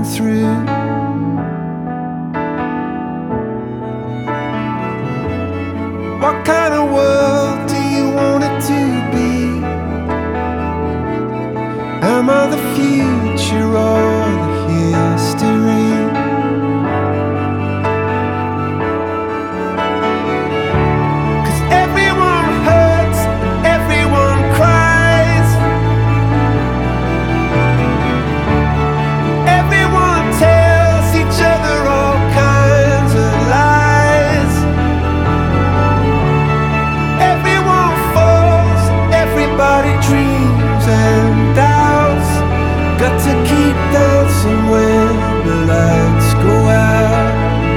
through. What kind of world do you want it to be? Am I the future or the history? Dreams and doubts, got to keep dancing when the lights go out.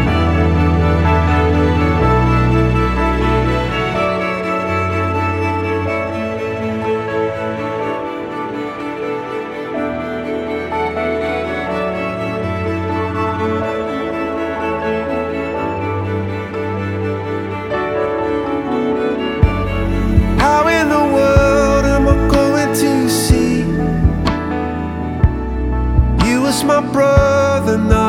How in the world am I going to see you as my brother now?